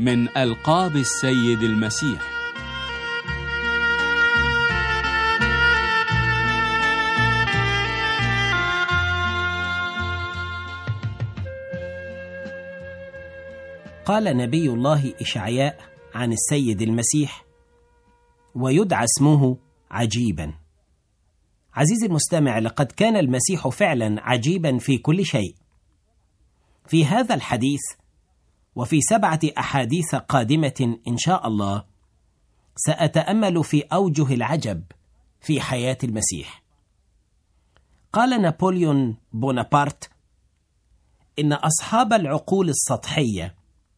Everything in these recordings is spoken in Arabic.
من ألقاب السيد المسيح. قال نبي الله إشعياء عن السيد المسيح: ويدعى اسمه عجيبا. عزيزي المستمع، لقد كان المسيح فعلا عجيبا في كل شيء. في هذا الحديث وفي 7 أحاديث قادمة إن شاء الله سأتأمل في أوجه العجب في حياة المسيح. قال نابليون بونابرت إن أصحاب العقول السطحية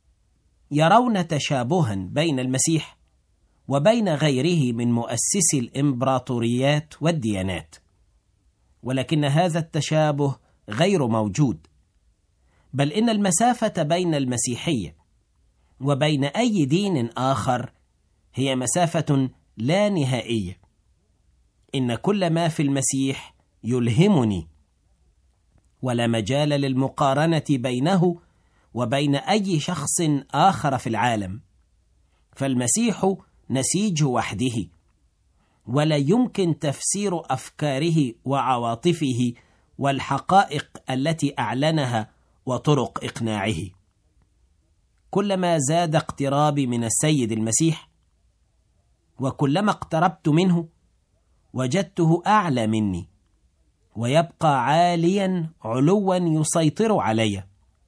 يرون تشابها بين المسيح وبين غيره من مؤسسي الإمبراطوريات والديانات، ولكن هذا التشابه غير موجود، بل إن المسافة بين المسيحية وبين أي دين آخر هي مسافة لا نهائية. إن كل ما في المسيح يلهمني، ولا مجال للمقارنة بينه وبين أي شخص آخر في العالم، فالمسيح نسيج وحده، ولا يمكن تفسير أفكاره وعواطفه والحقائق التي أعلنها وطرق إقناعه. كلما زاد اقترابي من السيد المسيح وكلما اقتربت منه وجدته أعلى مني، ويبقى عاليا علوا يسيطر علي.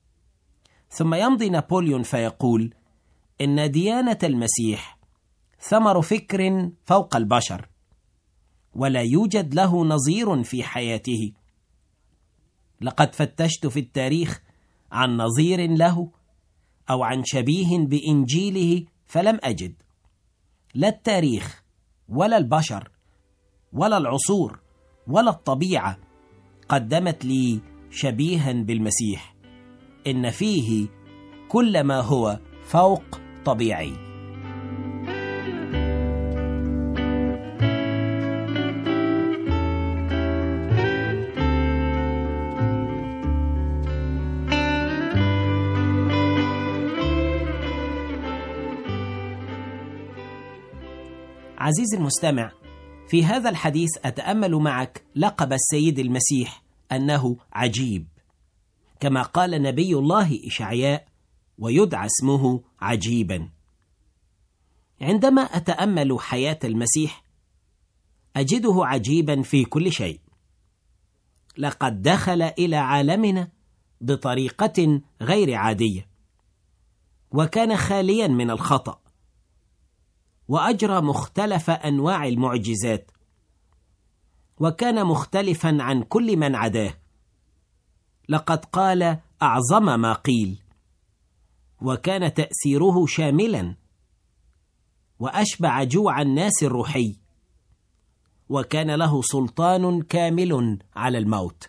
ثم يمضي نابليون فيقول إن ديانة المسيح ثمر فكر فوق البشر، ولا يوجد له نظير في حياته. لقد فتشت في التاريخ عن نظير له أو عن شبيه بإنجيله فلم أجد. لا التاريخ ولا البشر ولا العصور ولا الطبيعة قدمت لي شبيها بالمسيح. إن فيه كل ما هو فوق طبيعي. عزيزي المستمع، في هذا الحديث أتأمل معك لقب السيد المسيح أنه عجيب، كما قال نبي الله إشعياء: ويدعى اسمه عجيبا. عندما أتأمل حياة المسيح أجده عجيبا في كل شيء. لقد دخل إلى عالمنا بطريقة غير عادية، وكان خاليا من الخطأ، وأجرى مختلف أنواع المعجزات، وكان مختلفا عن كل من عداه. لقد قال أعظم ما قيل، وكان تأثيره شاملا، وأشبع جوع الناس الروحي، وكان له سلطان كامل على الموت.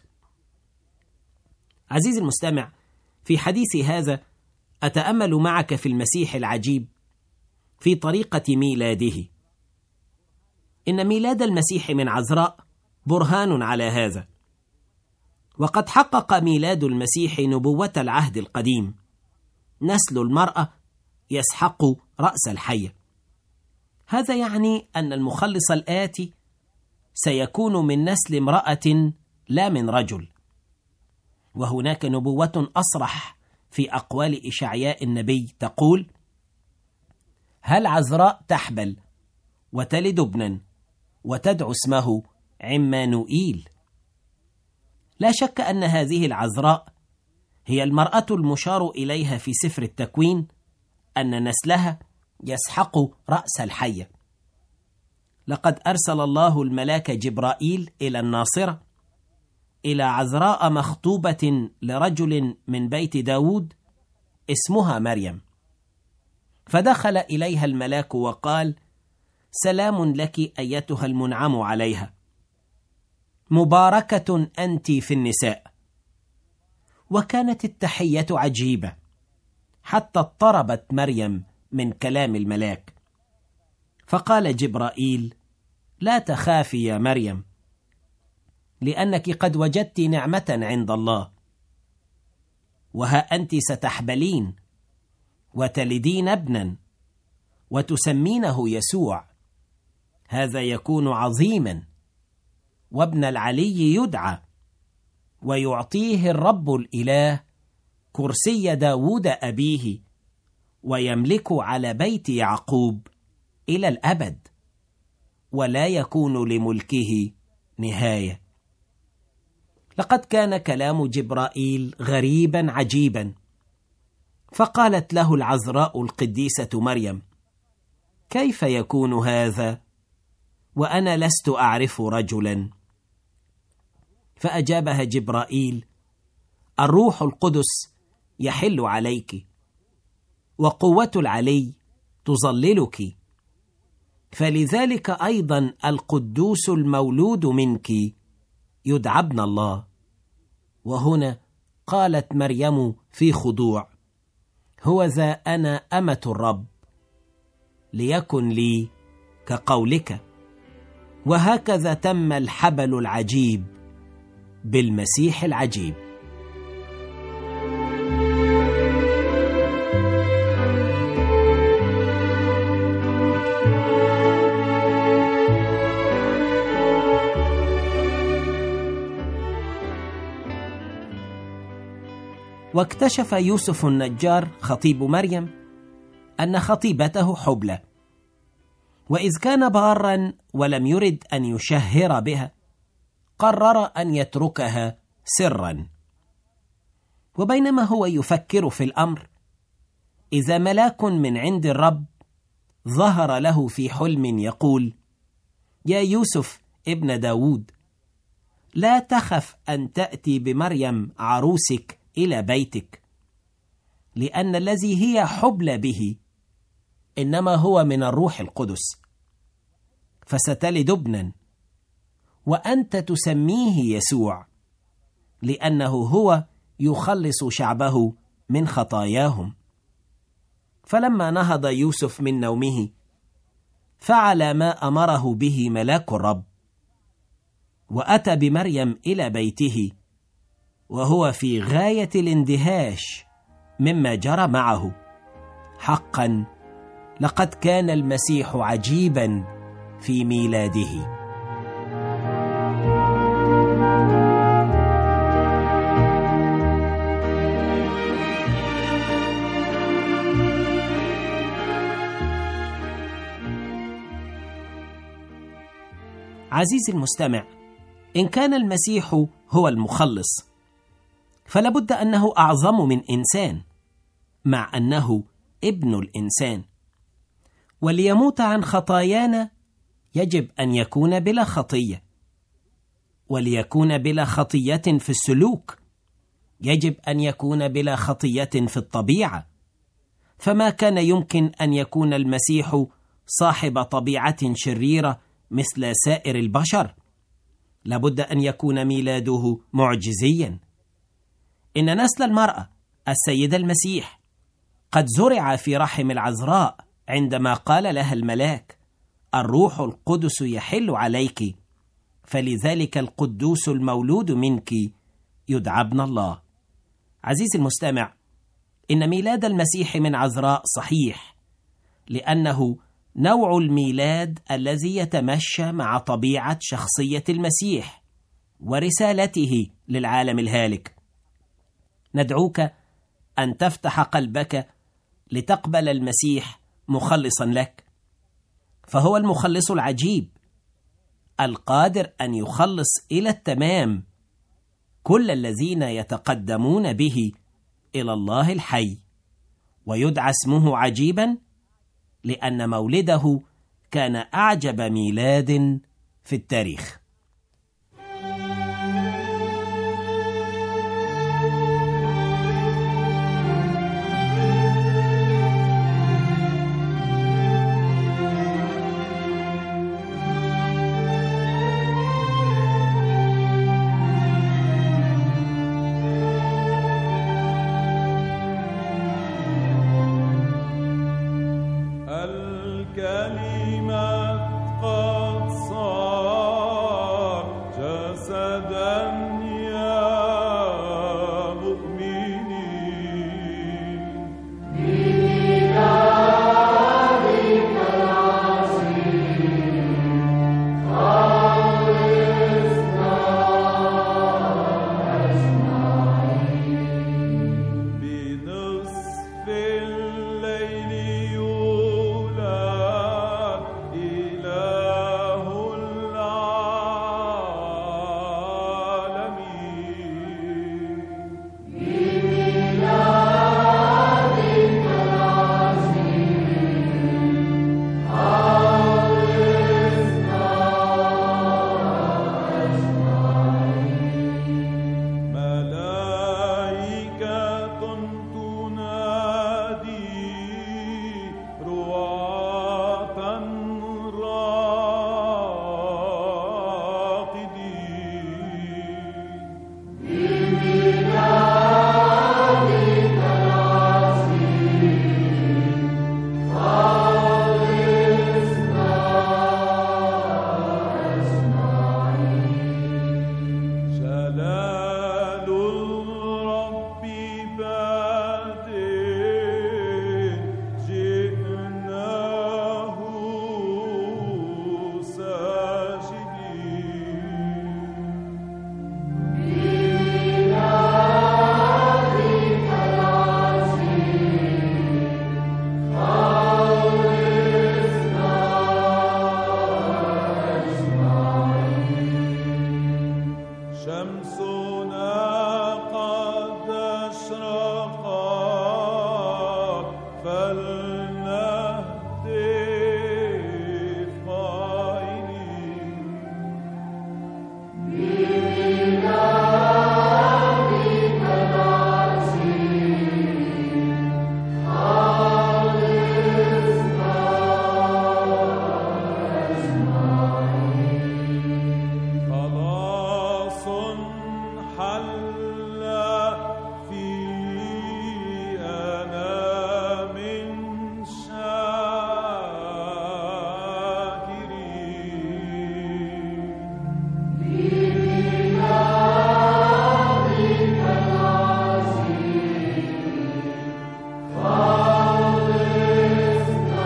عزيزي المستمع، في حديثي هذا أتأمل معك في المسيح العجيب في طريقة ميلاده. إن ميلاد المسيح من عذراء برهان على هذا، وقد حقق ميلاد المسيح نبوة العهد القديم: نسل المرأة يسحق رأس الحية. هذا يعني أن المخلص الآتي سيكون من نسل امرأة لا من رجل. وهناك نبوة أصرح في أقوال إشعياء النبي تقول: هل عذراء تحبل وتلد ابنا وتدعو اسمه عمانوئيل. لا شك أن هذه العذراء هي المرأة المشار إليها في سفر التكوين أن نسلها يسحق رأس الحية. لقد أرسل الله الملاك جبرائيل إلى الناصرة، إلى عذراء مخطوبة لرجل من بيت داود اسمها مريم، فدخل إليها الملاك وقال: سلام لك أيتها المنعم عليها، مباركة أنت في النساء. وكانت التحية عجيبة حتى اضطربت مريم من كلام الملاك، فقال جبرائيل: لا تخافي يا مريم، لأنك قد وجدت نعمة عند الله، وها أنت ستحبلين وتلدين ابنا وتسمينه يسوع، هذا يكون عظيما، وابن العلي يدعى، ويعطيه الرب الإله كرسي داود أبيه، ويملك على بيت يعقوب إلى الأبد، ولا يكون لملكه نهاية. لقد كان كلام جبرائيل غريبا عجيبا، فقالت له العذراء القديسة مريم: كيف يكون هذا وأنا لست أعرف رجلا؟ فأجابها جبرائيل: الروح القدس يحل عليك، وقوة العلي تظللك، فلذلك أيضا القدوس المولود منك يدعى ابن الله. وهنا قالت مريم في خضوع: هوذا أنا أمة الرب، ليكن لي كقولك. وهكذا تم الحبل العجيب بالمسيح العجيب. واكتشف يوسف النجار خطيب مريم أن خطيبته حبلى، وإذ كان باراً ولم يرد أن يشهر بها، قرر أن يتركها سراً. وبينما هو يفكر في الأمر، إذا ملاك من عند الرب ظهر له في حلم يقول: يا يوسف ابن داود، لا تخف أن تأتي بمريم عروسك إلى بيتك، لأن الذي هي حبلى به إنما هو من الروح القدس، فستلد ابنا، وأنت تسميه يسوع، لأنه هو يخلص شعبه من خطاياهم. فلما نهض يوسف من نومه فعل ما أمره به ملاك الرب، وأتى بمريم إلى بيته، وهو في غاية الاندهاش مما جرى معه. حقا لقد كان المسيح عجيبا في ميلاده. عزيزي المستمع، إن كان المسيح هو المخلص، فلا بد أنه أعظم من إنسان، مع أنه ابن الإنسان. وليموت عن خطايانا يجب أن يكون بلا خطية، وليكون بلا خطية في السلوك يجب أن يكون بلا خطية في الطبيعة. فما كان يمكن أن يكون المسيح صاحب طبيعة شريرة مثل سائر البشر. لابد أن يكون ميلاده معجزيا. إن نسل المرأة السيد المسيح قد زرع في رحم العذراء عندما قال لها الملاك: الروح القدس يحل عليك، فلذلك القدوس المولود منك يدعى ابن الله. عزيزي المستمع، إن ميلاد المسيح من عذراء صحيح، لأنه نوع الميلاد الذي يتمشى مع طبيعة شخصية المسيح ورسالته للعالم الهالك. ندعوك أن تفتح قلبك لتقبل المسيح مخلصا لك، فهو المخلص العجيب القادر أن يخلص إلى التمام كل الذين يتقدمون به إلى الله الحي. ويدعى اسمه عجيبا لأن مولده كان أعجب ميلاد في التاريخ. شمسنا قد أشرقت فلنهتف قائلين بميلادك العظيم خلصنا أجمعين. خلاص حل في أنام شاكرين. بميلادك العظيم خلصنا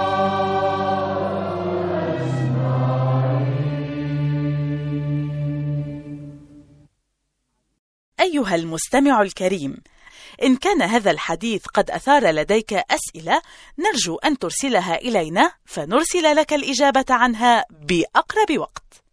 أيها المستمع الكريم، إن كان هذا الحديث قد أثار لديك أسئلة نرجو أن ترسلها إلينا فنرسل لك الإجابة عنها بأقرب وقت.